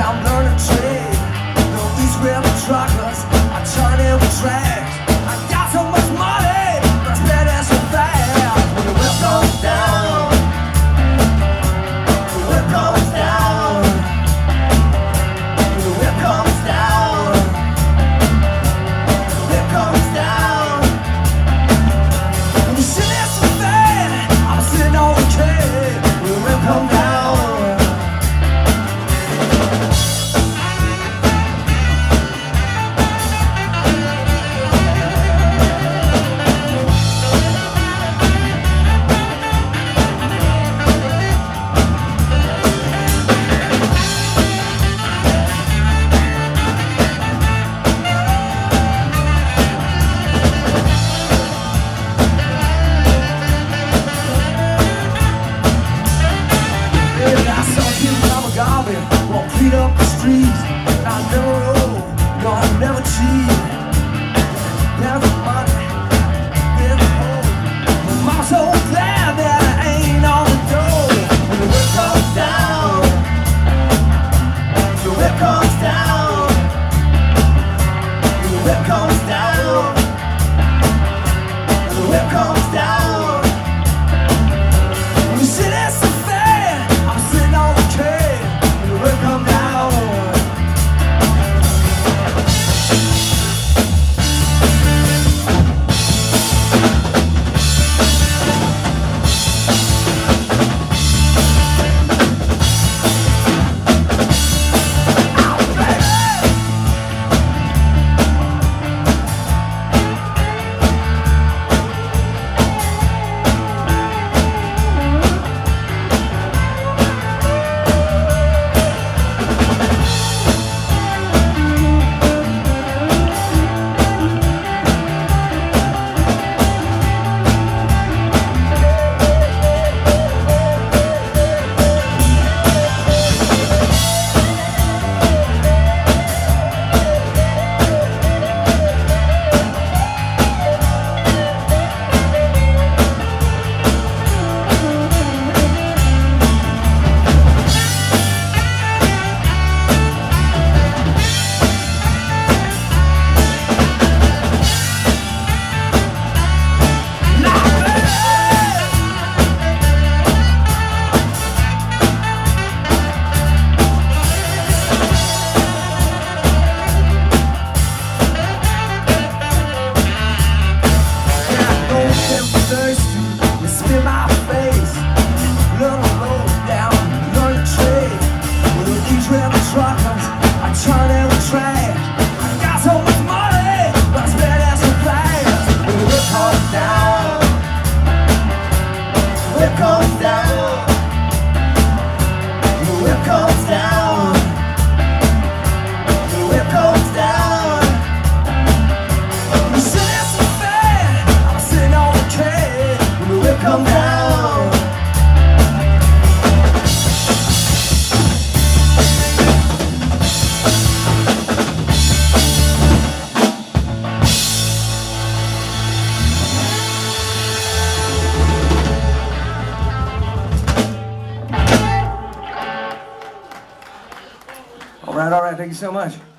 I'm learning trade. The East River truckers are turning with trash. I got so much money, but I spend it so fast. When the whip comes down, the whip comes down. When the whip comes down, the whip comes down. When you sit there so fast, I'm sitting on the cage. When the whip comes down. Won't clean up the streets. I never roll, no, I never cheat. Never money, never home. I'm so glad that I ain't on the door. When the whip comes down, the whip comes down. When the whip comes down, the whip comes down. When you sit there so fast, I'm sitting on the cage. Whip come down. Come down. All right, thank you so much.